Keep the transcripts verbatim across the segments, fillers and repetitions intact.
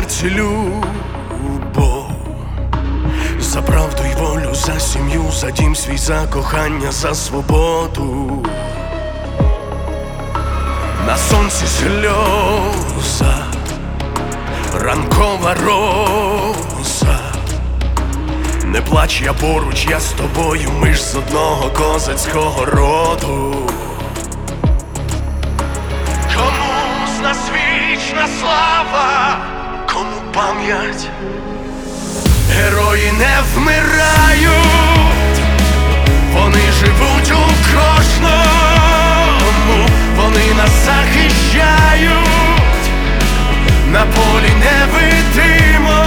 серці любов, за правду й волю, за сім'ю, за дім свій, за кохання, за свободу. На сонці сльоза, ранкова роза. Не плач, я поруч, я з тобою, ми ж з одного козацького роду. Кому з нас вічна слава, кому пам'ять. Герої не вмирають, вони живуть у кожному, вони нас захищають на полі невидимому.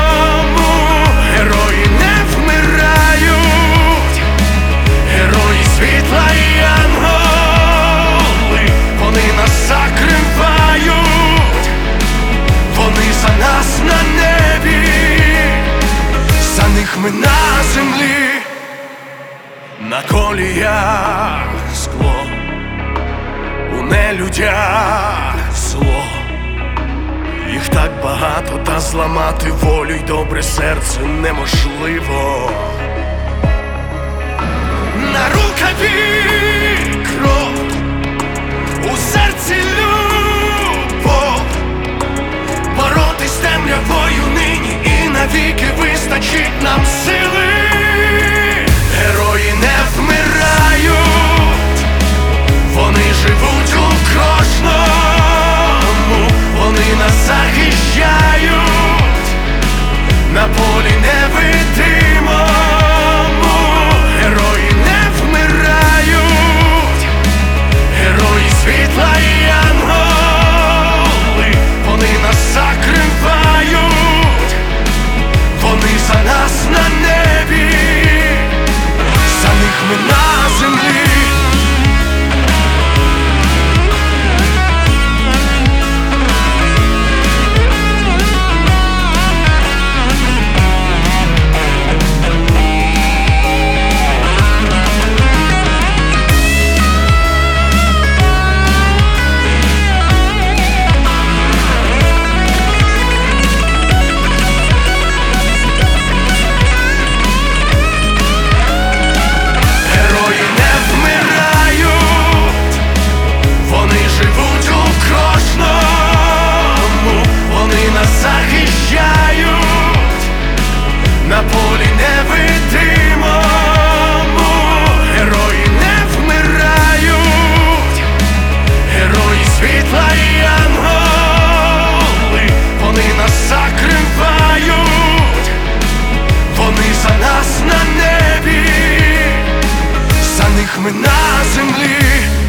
Герої не вмирають, герої світла і янголи, вони нас закривають, вони за нас на небі, за них ми на землі. На коліях скло, у нелюдях зло. Їх так багато, та зламати волю й добре серце неможливо. На рукаві кров, у серці любов. Боротись з темрявою нині і навіки вистачить нам сили. Герої не вмирають, вони живуть у кожному, вони нас захищають на полі невидимому. Герої не вмирають, герої світла і янголи, вони нас закривають, вони за нас на небі, за них ми на землі. Захищають на полі невидимому. Герої не вмирають, герої світла і янголи, вони нас закривають, вони за нас на небі, за них ми на землі.